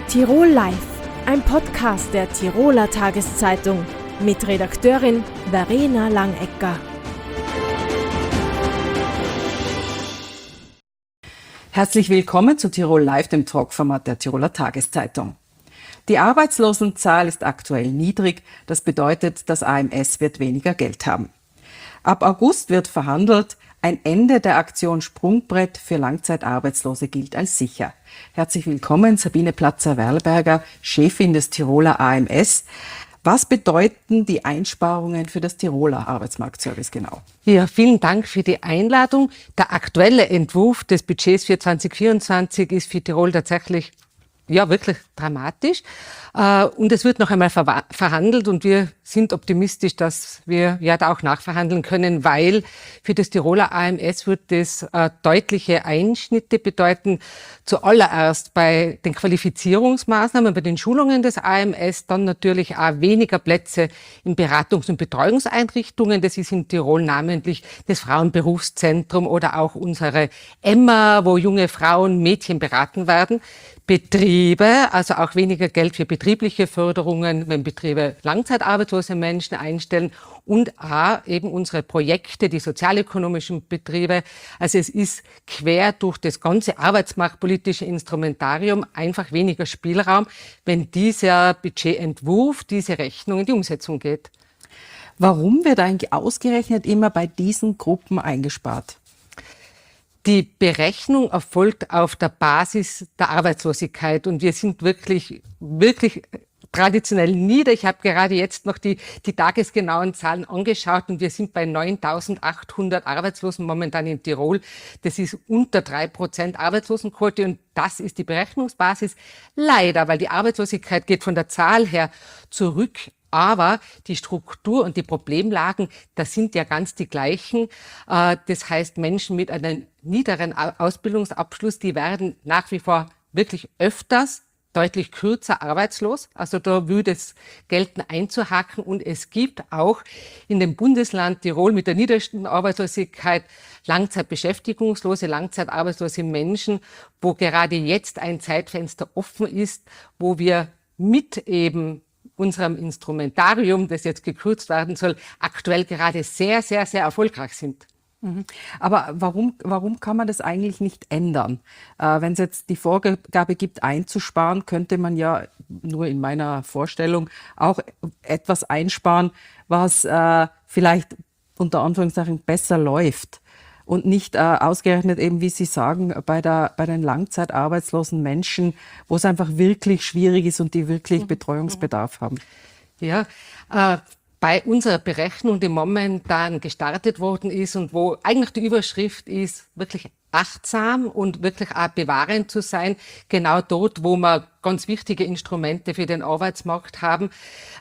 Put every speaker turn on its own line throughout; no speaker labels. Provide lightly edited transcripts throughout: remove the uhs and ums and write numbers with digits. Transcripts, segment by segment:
Tirol Live, ein Podcast der Tiroler Tageszeitung mit Redakteurin Verena Langecker.
Herzlich willkommen zu Tirol Live, dem Talkformat der Tiroler Tageszeitung. Die Arbeitslosenzahl ist aktuell niedrig, das bedeutet, das AMS wird weniger Geld haben. Ab August wird verhandelt, ein Ende der Aktion Sprungbrett für Langzeitarbeitslose gilt als sicher. Herzlich willkommen, Sabine Platzer-Werlberger, Chefin des Tiroler AMS. Was bedeuten die Einsparungen für das Tiroler Arbeitsmarktservice genau?
Ja, vielen Dank für die Einladung. Der aktuelle Entwurf des Budgets für 2024 ist für Tirol tatsächlich wirklich dramatisch. Und es wird noch einmal verhandelt und wir sind optimistisch, dass wir da auch nachverhandeln können, weil für das Tiroler AMS wird das deutliche Einschnitte bedeuten. Zuallererst bei den Qualifizierungsmaßnahmen, bei den Schulungen des AMS, dann natürlich auch weniger Plätze in Beratungs- und Betreuungseinrichtungen. Das ist in Tirol namentlich das Frauenberufszentrum oder auch unsere Emma, wo junge Frauen, Mädchen beraten werden. Betriebe, also auch weniger Geld für betriebliche Förderungen, wenn Betriebe langzeitarbeitslose Menschen einstellen und auch eben unsere Projekte, die sozialökonomischen Betriebe. Also es ist quer durch das ganze arbeitsmarktpolitische Instrumentarium einfach weniger Spielraum, wenn dieser Budgetentwurf, diese Rechnung in die Umsetzung geht.
Warum wird eigentlich ausgerechnet immer bei diesen Gruppen eingespart?
Die Berechnung erfolgt auf der Basis der Arbeitslosigkeit und wir sind wirklich traditionell nieder. Ich habe gerade jetzt noch die tagesgenauen Zahlen angeschaut und wir sind bei 9.800 Arbeitslosen momentan in Tirol. Das ist unter 3% Arbeitslosenquote und das ist die Berechnungsbasis. Leider, weil die Arbeitslosigkeit geht von der Zahl her zurück. Aber die Struktur und die Problemlagen, das sind ja ganz die gleichen. Das heißt, Menschen mit einem niederen Ausbildungsabschluss, die werden nach wie vor wirklich öfters deutlich kürzer arbeitslos. Also da würde es gelten einzuhaken. Und es gibt auch in dem Bundesland Tirol mit der niedrigsten Arbeitslosigkeit langzeitbeschäftigungslose, langzeitarbeitslose Menschen, wo gerade jetzt ein Zeitfenster offen ist, wo wir mit eben unserem Instrumentarium, das jetzt gekürzt werden soll, aktuell gerade sehr, sehr, sehr erfolgreich sind.
Aber warum kann man das eigentlich nicht ändern? Wenn es jetzt die Vorgabe gibt, einzusparen, könnte man ja nur in meiner Vorstellung auch etwas einsparen, was vielleicht unter Anführungszeichen besser läuft. Und nicht ausgerechnet eben, wie Sie sagen, bei den langzeitarbeitslosen Menschen, wo es einfach wirklich schwierig ist und die wirklich Betreuungsbedarf haben.
Ja, bei unserer Berechnung, die momentan gestartet worden ist und wo eigentlich die Überschrift ist, wirklich achtsam und wirklich auch bewahrend zu sein, genau dort, wo wir ganz wichtige Instrumente für den Arbeitsmarkt haben,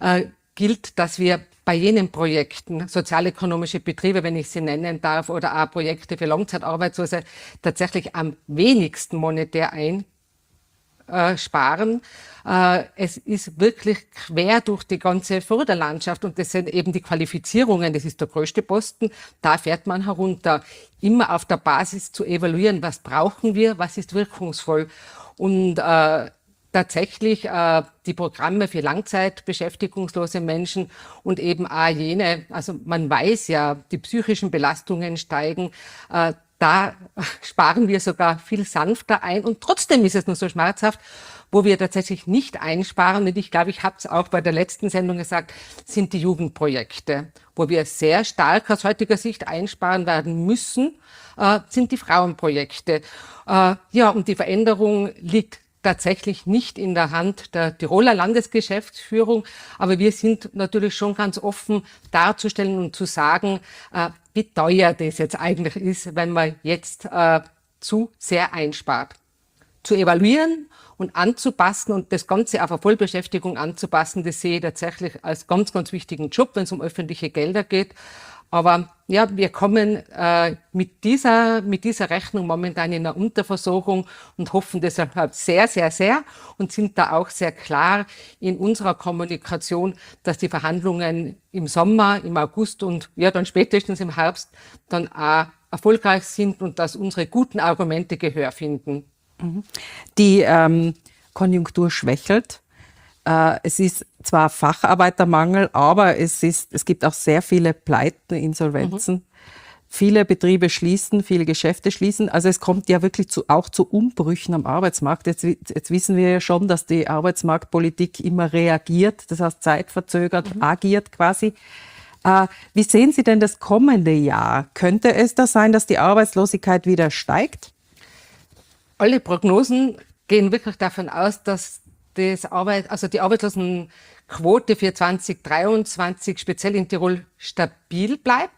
gilt, dass wir bei jenen Projekten, sozialökonomische Betriebe, wenn ich sie nennen darf, oder auch Projekte für Langzeitarbeitslose, tatsächlich am wenigsten monetär einsparen. Es ist wirklich quer durch die ganze Förderlandschaft und das sind eben die Qualifizierungen, das ist der größte Posten, da fährt man herunter. Immer auf der Basis zu evaluieren, was brauchen wir, was ist wirkungsvoll und tatsächlich die Programme für langzeitbeschäftigungslose Menschen und eben auch jene, also man weiß ja, die psychischen Belastungen steigen, da sparen wir sogar viel sanfter ein und trotzdem ist es nur so schmerzhaft, wo wir tatsächlich nicht einsparen, und ich glaube, ich habe es auch bei der letzten Sendung gesagt, sind die Jugendprojekte. Wo wir sehr stark aus heutiger Sicht einsparen werden müssen, sind die Frauenprojekte. Und die Veränderung liegt tatsächlich nicht in der Hand der Tiroler Landesgeschäftsführung, aber wir sind natürlich schon ganz offen darzustellen und zu sagen, wie teuer das jetzt eigentlich ist, wenn man jetzt zu sehr einspart. Zu evaluieren und anzupassen und das Ganze auf eine Vollbeschäftigung anzupassen, das sehe ich tatsächlich als ganz, ganz wichtigen Job, wenn es um öffentliche Gelder geht. Aber ja, wir kommen mit dieser Rechnung momentan in einer Unterversorgung und hoffen deshalb sehr, sehr, sehr und sind da auch sehr klar in unserer Kommunikation, dass die Verhandlungen im Sommer, im August und dann spätestens im Herbst dann auch erfolgreich sind und dass unsere guten Argumente Gehör finden.
Die Konjunktur schwächelt. Es ist zwar Facharbeitermangel, aber es gibt auch sehr viele Pleiten, Insolvenzen. Viele Betriebe schließen, viele Geschäfte schließen. Also es kommt ja wirklich auch zu Umbrüchen am Arbeitsmarkt. Jetzt wissen wir ja schon, dass die Arbeitsmarktpolitik immer reagiert, das heißt zeitverzögert agiert quasi. Wie sehen Sie denn das kommende Jahr? Könnte es da sein, dass die Arbeitslosigkeit wieder steigt?
Alle Prognosen gehen wirklich davon aus, dass die Arbeitslosenquote für 2023 speziell in Tirol stabil bleibt.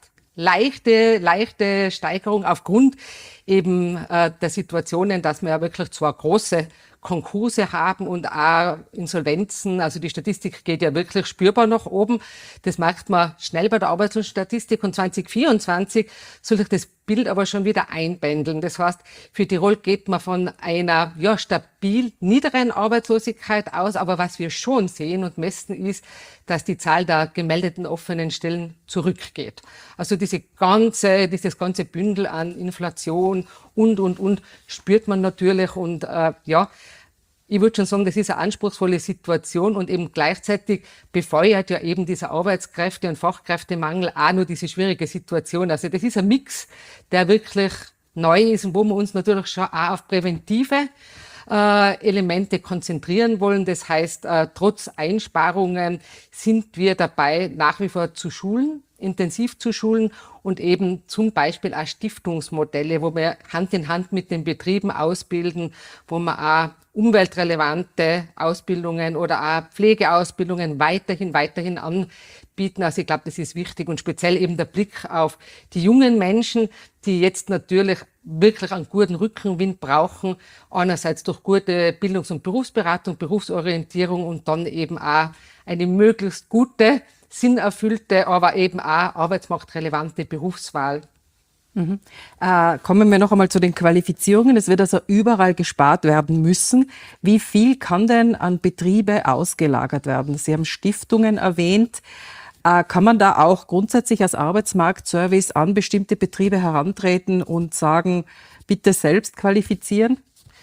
Leichte Steigerung aufgrund eben der Situationen, dass wir ja wirklich zwar große Konkurse haben und auch Insolvenzen. Also die Statistik geht ja wirklich spürbar nach oben. Das merkt man schnell bei der Arbeitslosenstatistik. Und 2024 soll sich das Bild aber schon wieder einpendeln. Das heißt, für Tirol geht man von einer stabil niederen Arbeitslosigkeit aus. Aber was wir schon sehen und messen ist, dass die Zahl der gemeldeten offenen Stellen zurückgeht. Also dieses ganze Bündel an Inflation und spürt man natürlich und ich würde schon sagen, das ist eine anspruchsvolle Situation und eben gleichzeitig befeuert ja eben dieser Arbeitskräfte- und Fachkräftemangel auch nur diese schwierige Situation. Also das ist ein Mix, der wirklich neu ist und wo wir uns natürlich schon auch auf präventive Elemente konzentrieren wollen. Das heißt, trotz Einsparungen sind wir dabei, nach wie vor zu schulen, intensiv zu schulen und eben zum Beispiel auch Stiftungsmodelle, wo wir Hand in Hand mit den Betrieben ausbilden, wo wir auch umweltrelevante Ausbildungen oder auch Pflegeausbildungen weiterhin anbieten. Also ich glaube, das ist wichtig und speziell eben der Blick auf die jungen Menschen, die jetzt natürlich wirklich einen guten Rückenwind brauchen. Einerseits durch gute Bildungs- und Berufsberatung, Berufsorientierung und dann eben auch eine möglichst gute, sinnerfüllte, aber eben auch arbeitsmarktrelevante Berufswahl.
Kommen wir noch einmal zu den Qualifizierungen. Es wird also überall gespart werden müssen. Wie viel kann denn an Betriebe ausgelagert werden? Sie haben Stiftungen erwähnt. Kann man da auch grundsätzlich als Arbeitsmarktservice an bestimmte Betriebe herantreten und sagen, bitte selbst qualifizieren?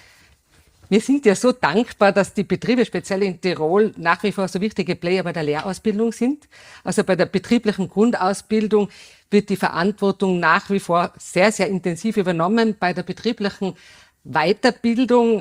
Wir sind ja so dankbar, dass die Betriebe, speziell in Tirol, nach wie vor so wichtige Player bei der Lehrausbildung sind. Also bei der betrieblichen Grundausbildung wird die Verantwortung nach wie vor sehr, sehr intensiv übernommen. Bei der betrieblichen Weiterbildung,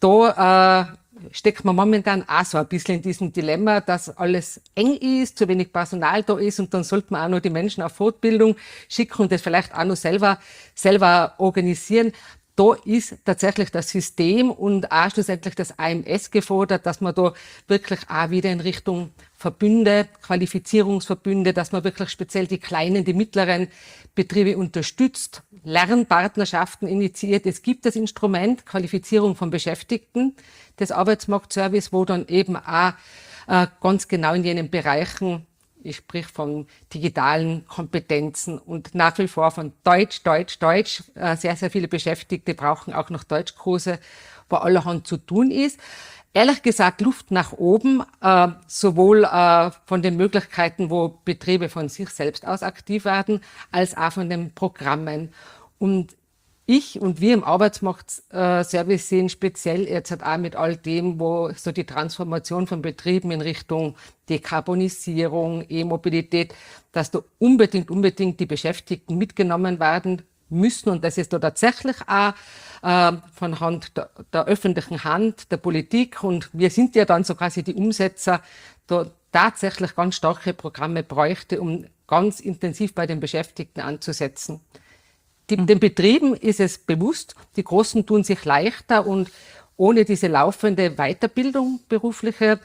da steckt man momentan auch so ein bisschen in diesem Dilemma, dass alles eng ist, zu wenig Personal da ist und dann sollte man auch noch die Menschen auf Fortbildung schicken und das vielleicht auch noch selber organisieren. Da ist tatsächlich das System und auch schlussendlich das AMS gefordert, dass man da wirklich auch wieder in Richtung Verbünde, Qualifizierungsverbünde, dass man wirklich speziell die kleinen, die mittleren Betriebe unterstützt, Lernpartnerschaften initiiert. Es gibt das Instrument Qualifizierung von Beschäftigten, das Arbeitsmarktservice, wo dann eben auch ganz genau in jenen Bereichen, ich sprich von digitalen Kompetenzen und nach wie vor von Deutsch. Sehr, sehr viele Beschäftigte brauchen auch noch Deutschkurse, wo allerhand zu tun ist. Ehrlich gesagt, Luft nach oben, sowohl von den Möglichkeiten, wo Betriebe von sich selbst aus aktiv werden, als auch von den Programmen. Und ich und wir im Arbeitsmarktservice sehen speziell jetzt halt auch mit all dem, wo so die Transformation von Betrieben in Richtung Dekarbonisierung, E-Mobilität, dass da unbedingt die Beschäftigten mitgenommen werden müssen und das ist da tatsächlich auch von Hand der öffentlichen Hand, der Politik und wir sind ja dann so quasi die Umsetzer, da tatsächlich ganz starke Programme bräuchte, um ganz intensiv bei den Beschäftigten anzusetzen. Den Betrieben ist es bewusst, die Großen tun sich leichter und ohne diese laufende Weiterbildung berufliche,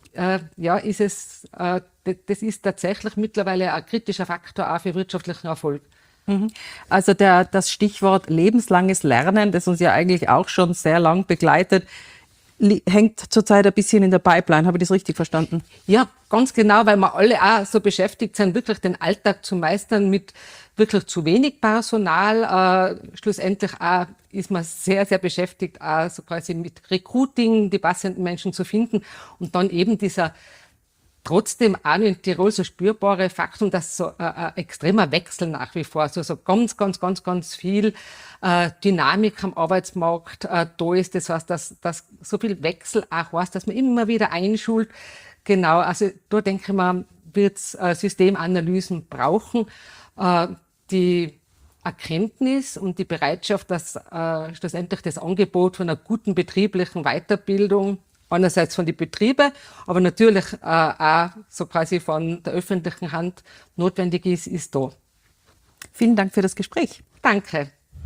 ist es, das ist tatsächlich mittlerweile ein kritischer Faktor auch für wirtschaftlichen Erfolg.
Also das Stichwort lebenslanges Lernen, das uns ja eigentlich auch schon sehr lang begleitet, hängt zurzeit ein bisschen in der Pipeline. Habe ich das richtig verstanden?
Ja, ganz genau, weil wir alle auch so beschäftigt sind, wirklich den Alltag zu meistern mit wirklich zu wenig Personal. Schlussendlich auch ist man sehr, sehr beschäftigt, auch so quasi mit Recruiting, die passenden Menschen zu finden und dann eben dieser trotzdem auch in Tirol so spürbare Faktum, dass so ein extremer Wechsel nach wie vor, also so ganz viel Dynamik am Arbeitsmarkt da ist. Das heißt, dass so viel Wechsel auch heißt, dass man immer wieder einschult. Genau, also da denke ich mal, wird es Systemanalysen brauchen. Die Erkenntnis und die Bereitschaft, dass schlussendlich das Angebot von einer guten betrieblichen Weiterbildung einerseits von den Betrieben, aber natürlich auch so quasi von der öffentlichen Hand notwendig ist da.
Vielen Dank für das Gespräch.
Danke.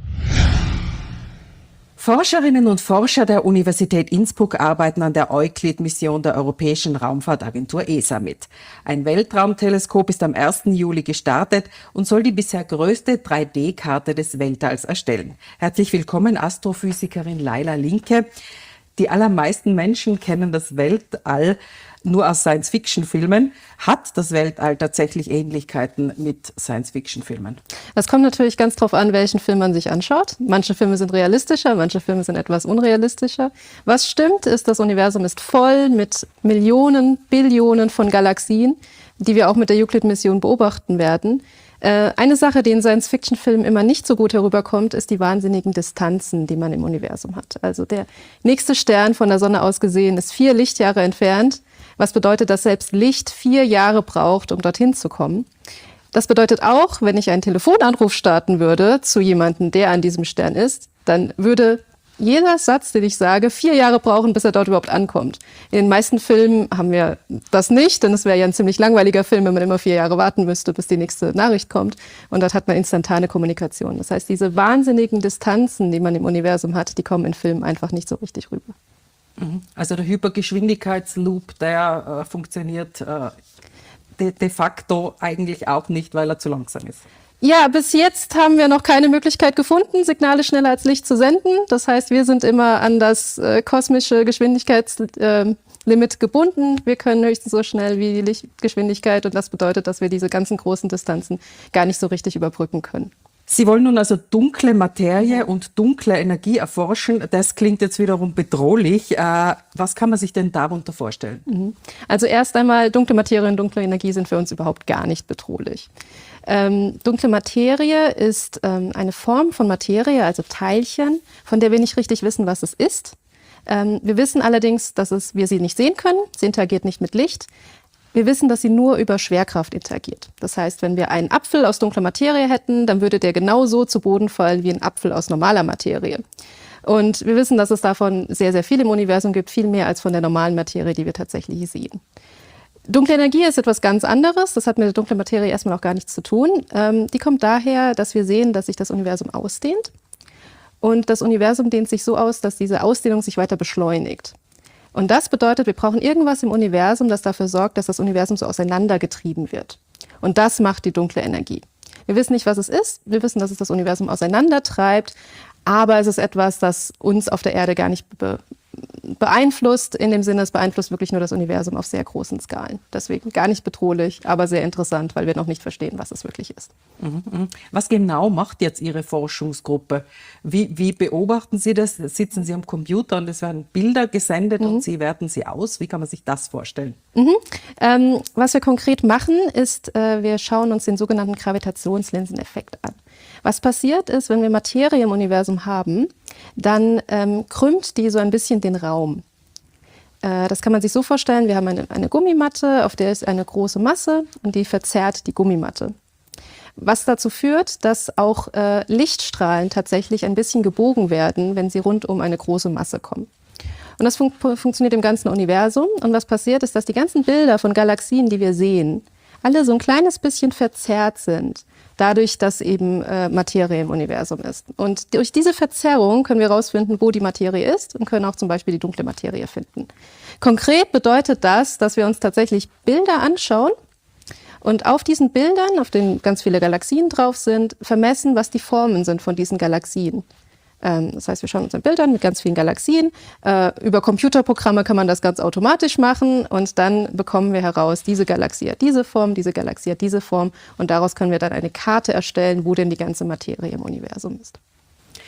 Forscherinnen und Forscher der Universität Innsbruck arbeiten an der Euclid-Mission der Europäischen Raumfahrtagentur ESA mit. Ein Weltraumteleskop ist am 1. Juli gestartet und soll die bisher größte 3D-Karte des Weltalls erstellen. Herzlich willkommen, Astrophysikerin Laila Linke. Die allermeisten Menschen kennen das Weltall nur aus Science-Fiction-Filmen. Hat das Weltall tatsächlich Ähnlichkeiten mit Science-Fiction-Filmen?
Das kommt natürlich ganz drauf an, welchen Film man sich anschaut. Manche Filme sind realistischer, manche Filme sind etwas unrealistischer. Was stimmt, ist, das Universum ist voll mit Millionen, Billionen von Galaxien, die wir auch mit der Euclid-Mission beobachten werden. Eine Sache, die in Science-Fiction-Filmen immer nicht so gut herüberkommt, ist die wahnsinnigen Distanzen, die man im Universum hat. Also der nächste Stern von der Sonne aus gesehen ist 4 Lichtjahre entfernt, was bedeutet, dass selbst Licht 4 Jahre braucht, um dorthin zu kommen. Das bedeutet auch, wenn ich einen Telefonanruf starten würde zu jemandem, der an diesem Stern ist, dann würde jeder Satz, den ich sage, 4 Jahre brauchen, bis er dort überhaupt ankommt. In den meisten Filmen haben wir das nicht, denn es wäre ja ein ziemlich langweiliger Film, wenn man immer 4 Jahre warten müsste, bis die nächste Nachricht kommt. Und dort hat man instantane Kommunikation. Das heißt, diese wahnsinnigen Distanzen, die man im Universum hat, die kommen in Filmen einfach nicht so richtig rüber.
Also der Hypergeschwindigkeitsloop, der funktioniert de facto eigentlich auch nicht, weil er zu langsam ist.
Ja, bis jetzt haben wir noch keine Möglichkeit gefunden, Signale schneller als Licht zu senden. Das heißt, wir sind immer an das kosmische Geschwindigkeitslimit gebunden. Wir können höchstens so schnell wie die Lichtgeschwindigkeit und das bedeutet, dass wir diese ganzen großen Distanzen gar nicht so richtig überbrücken können.
Sie wollen nun also dunkle Materie und dunkle Energie erforschen. Das klingt jetzt wiederum bedrohlich. Was kann man sich denn darunter vorstellen?
Also erst einmal, dunkle Materie und dunkle Energie sind für uns überhaupt gar nicht bedrohlich. Dunkle Materie ist eine Form von Materie, also Teilchen, von der wir nicht richtig wissen, was es ist. Wir wissen allerdings, dass wir sie nicht sehen können. Sie interagiert nicht mit Licht. Wir wissen, dass sie nur über Schwerkraft interagiert. Das heißt, wenn wir einen Apfel aus dunkler Materie hätten, dann würde der genauso zu Boden fallen wie ein Apfel aus normaler Materie. Und wir wissen, dass es davon sehr, sehr viel im Universum gibt, viel mehr als von der normalen Materie, die wir tatsächlich sehen. Dunkle Energie ist etwas ganz anderes. Das hat mit der dunklen Materie erstmal auch gar nichts zu tun. Die kommt daher, dass wir sehen, dass sich das Universum ausdehnt. Und das Universum dehnt sich so aus, dass diese Ausdehnung sich weiter beschleunigt. Und das bedeutet, wir brauchen irgendwas im Universum, das dafür sorgt, dass das Universum so auseinandergetrieben wird. Und das macht die dunkle Energie. Wir wissen nicht, was es ist. Wir wissen, dass es das Universum auseinandertreibt. Aber es ist etwas, das uns auf der Erde gar nicht beeinflusst. In dem Sinne, es beeinflusst wirklich nur das Universum auf sehr großen Skalen. Deswegen gar nicht bedrohlich, aber sehr interessant, weil wir noch nicht verstehen, was es wirklich ist.
Was genau macht jetzt Ihre Forschungsgruppe? Wie beobachten Sie das? Sitzen Sie am Computer und es werden Bilder gesendet und Sie werten sie aus? Wie kann man sich das vorstellen?
Was wir konkret machen, ist, wir schauen uns den sogenannten Gravitationslinseneffekt an. Was passiert ist, wenn wir Materie im Universum haben, dann krümmt die so ein bisschen den Raum. Das kann man sich so vorstellen, wir haben eine Gummimatte, auf der ist eine große Masse und die verzerrt die Gummimatte. Was dazu führt, dass auch Lichtstrahlen tatsächlich ein bisschen gebogen werden, wenn sie rund um eine große Masse kommen. Und das funktioniert im ganzen Universum. Und was passiert ist, dass die ganzen Bilder von Galaxien, die wir sehen, alle so ein kleines bisschen verzerrt sind, dadurch, dass eben Materie im Universum ist. Und durch diese Verzerrung können wir herausfinden, wo die Materie ist und können auch zum Beispiel die dunkle Materie finden. Konkret bedeutet das, dass wir uns tatsächlich Bilder anschauen und auf diesen Bildern, auf denen ganz viele Galaxien drauf sind, vermessen, was die Formen sind von diesen Galaxien. Das heißt, wir schauen uns ein Bild an mit ganz vielen Galaxien. Über Computerprogramme kann man das ganz automatisch machen und dann bekommen wir heraus, diese Galaxie hat diese Form, diese Galaxie hat diese Form und daraus können wir dann eine Karte erstellen, wo denn die ganze Materie im Universum ist.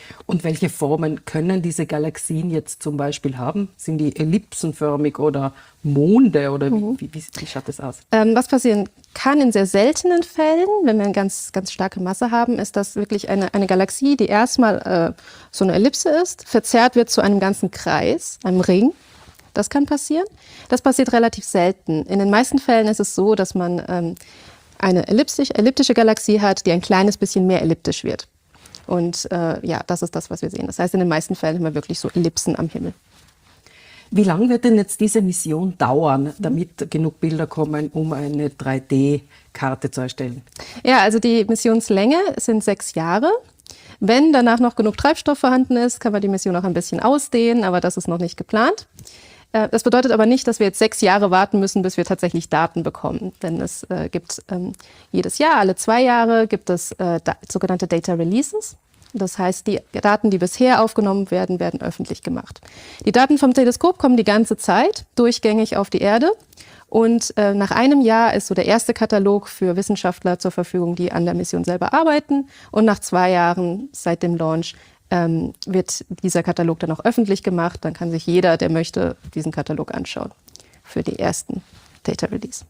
Und welche Formen können diese Galaxien jetzt zum Beispiel haben? Sind die ellipsenförmig oder Monde oder wie schaut das aus?
Was passieren kann in sehr seltenen Fällen, wenn wir eine ganz, ganz starke Masse haben, ist, dass wirklich eine Galaxie, die erstmal so eine Ellipse ist, verzerrt wird zu einem ganzen Kreis, einem Ring. Das kann passieren. Das passiert relativ selten. In den meisten Fällen ist es so, dass man eine elliptische Galaxie hat, die ein kleines bisschen mehr elliptisch wird. Und das ist das, was wir sehen. Das heißt, in den meisten Fällen haben wir wirklich so Ellipsen am Himmel.
Wie lange wird denn jetzt diese Mission dauern, damit genug Bilder kommen, um eine 3D-Karte zu erstellen? Ja,
also die Missionslänge sind 6 Jahre. Wenn danach noch genug Treibstoff vorhanden ist, kann man die Mission auch ein bisschen ausdehnen, aber das ist noch nicht geplant. Das bedeutet aber nicht, dass wir jetzt 6 Jahre warten müssen, bis wir tatsächlich Daten bekommen. Denn es gibt jedes Jahr, alle 2 Jahre, gibt es sogenannte Data Releases. Das heißt, die Daten, die bisher aufgenommen werden, werden öffentlich gemacht. Die Daten vom Teleskop kommen die ganze Zeit durchgängig auf die Erde. Und nach einem Jahr ist so der erste Katalog für Wissenschaftler zur Verfügung, die an der Mission selber arbeiten. Und nach 2 Jahren seit dem Launch wird dieser Katalog dann auch öffentlich gemacht. Dann kann sich jeder, der möchte, diesen Katalog anschauen für die ersten Data Release.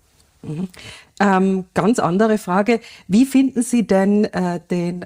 Ganz andere Frage. Wie finden Sie denn den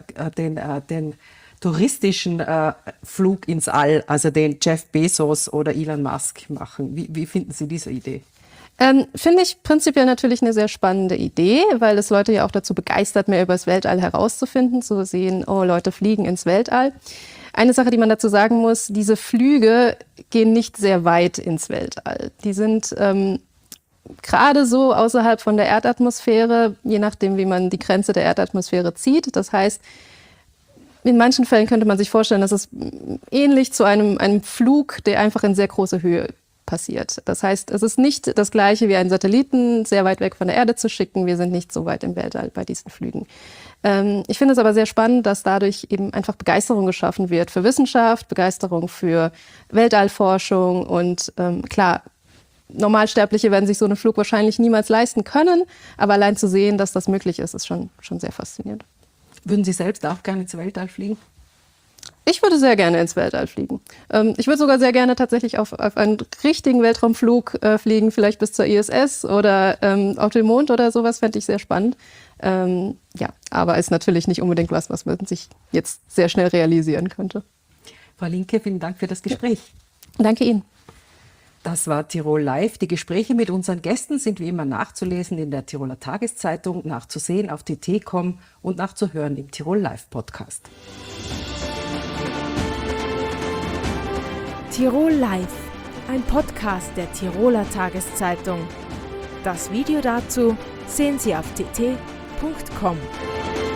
touristischen Flug ins All, also den Jeff Bezos oder Elon Musk machen? Wie finden Sie diese Idee?
Finde ich prinzipiell natürlich eine sehr spannende Idee, weil es Leute ja auch dazu begeistert, mehr über das Weltall herauszufinden, zu sehen, oh, Leute fliegen ins Weltall. Eine Sache, die man dazu sagen muss, diese Flüge gehen nicht sehr weit ins Weltall. Die sind gerade so außerhalb von der Erdatmosphäre, je nachdem, wie man die Grenze der Erdatmosphäre zieht. Das heißt, in manchen Fällen könnte man sich vorstellen, dass es ähnlich zu einem Flug, der einfach in sehr große Höhe passiert. Das heißt, es ist nicht das Gleiche wie einen Satelliten sehr weit weg von der Erde zu schicken. Wir sind nicht so weit im Weltall bei diesen Flügen. Ich finde es aber sehr spannend, dass dadurch eben einfach Begeisterung geschaffen wird für Wissenschaft, Begeisterung für Weltallforschung und klar, Normalsterbliche werden sich so einen Flug wahrscheinlich niemals leisten können, aber allein zu sehen, dass das möglich ist, ist schon sehr faszinierend.
Würden Sie selbst auch gerne ins Weltall fliegen?
Ich würde sehr gerne ins Weltall fliegen. Ich würde sogar sehr gerne tatsächlich auf einen richtigen Weltraumflug fliegen, vielleicht bis zur ISS oder auf den Mond oder sowas, fände ich sehr spannend. Aber ist natürlich nicht unbedingt was man sich jetzt sehr schnell realisieren könnte.
Frau Linke, vielen Dank für das Gespräch.
Danke Ihnen.
Das war Tirol Live. Die Gespräche mit unseren Gästen sind wie immer nachzulesen in der Tiroler Tageszeitung, nachzusehen auf tt.com und nachzuhören im Tirol Live Podcast.
Tirol Live, ein Podcast der Tiroler Tageszeitung. Das Video dazu sehen Sie auf tt.com.